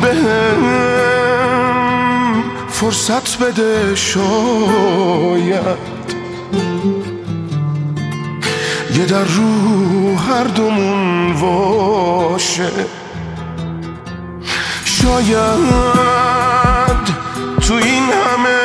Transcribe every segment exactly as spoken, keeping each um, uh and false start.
بهم فرصت بده، شاید یه در رو هر دومون واشه. شاید تو این همه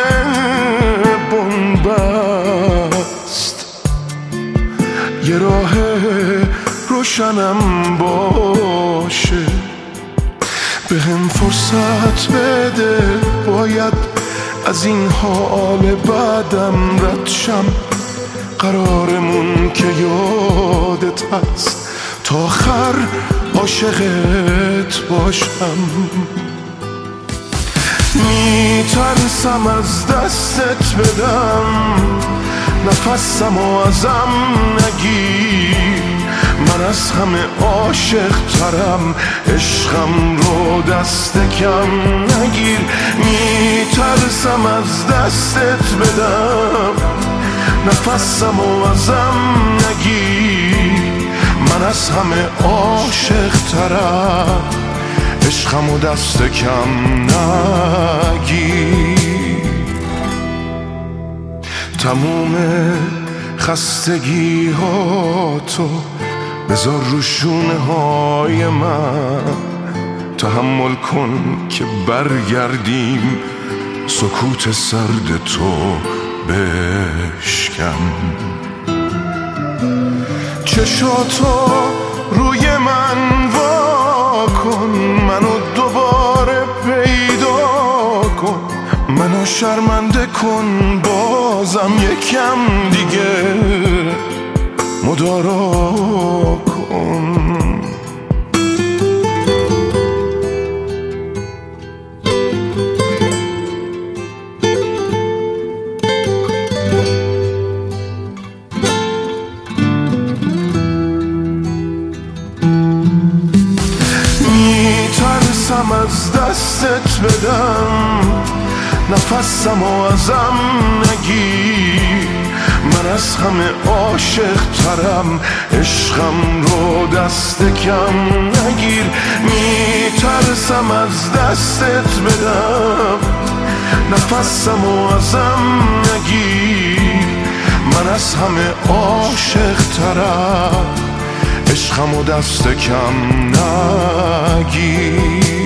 بنبست یه راه روشنم باشه. بهم فرصت بده، باید از این حال بعدم رد شم. قرارمون که یادت هست تا آخر عاشقت باشم. میترسم از دستت بدم، نفسمو ازم نگیر. من از همه عاشق ترم، عشقم رو دست کم نگیر. میترسم از دستت بدم، نفسمو ازم نگیر. من از همه عاشق ترم، عشقمو دست کم نگیر. تموم خستگی ها تو بذار رو شونه های من. تحمل کن که برگردیم، سکوت سرد تو بشکن. چشاتو روی من وا کن، منو دوباره پیدا کن. منو شرمنده کن بازم یکم دیگه، مدارا کن. میترسم از دستت بدم، نفسمو ازم نگیر. من از همه عاشق ترم، عشقم رو دست کم نگیر. میترسم از دستت بدم، نفسمو ازم نگیر. من از همه عاشق ترم، عشقمو دست کم نگیر.